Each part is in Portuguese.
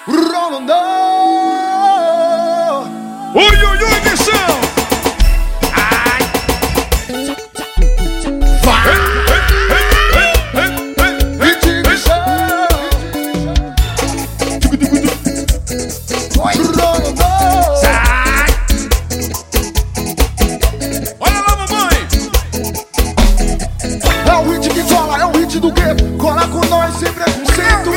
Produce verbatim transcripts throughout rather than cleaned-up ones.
Rolando. Ui, ui, ui, missão! Ai. Vai. Hit missão. Rolando. Sai! Olha lá, mamãe! É o hit que cola, é o hit do quê? Cola com nós sem preconceito.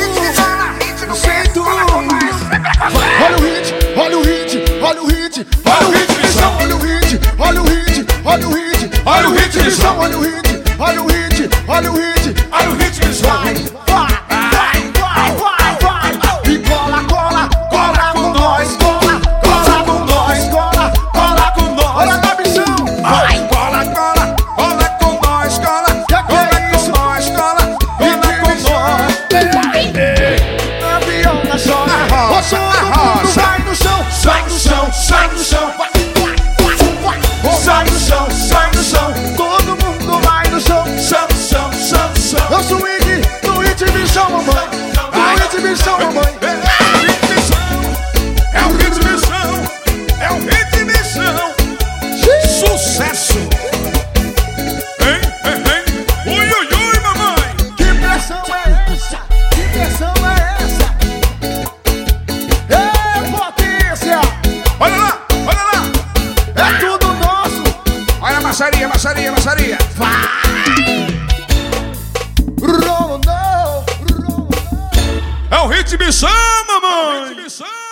Olha o hit, olha o hit, olha o hit, olha o hit, missão, olha o hit, olha o hit, olha o hit, olha o hit, missão, olha o hit, olha o hit, olha o hit, Olha o hit, missão! vai, vai, vai, vai, vai, e cola, cola, cola com nós, cola, cola com nós, cola, cola com nós, olha na missão, Vai! Cola, cola, cola com nós, cola, que cola é com isso? nós, cola, cola com nós. Avião na sola, o som do mundo vai no chão, Sai do chão, sai do chão, sai no chão, sai no chão, todo mundo vai no chão. chão, chão, chão, chão. Eu sou o Iggy, do hit missão, mamãe, do hit missão, mamãe. É o hit missão, é o hit missão. Sucesso! Hein, hein, hein? Ui, ui, ui, mamãe! Que pressão é essa? Que pressão é essa? É potência, Olha lá, olha lá! é tudo nosso. Olha a maçaria, maçaria, maçaria! Rolando, rolando. É o hit missão, mamãe!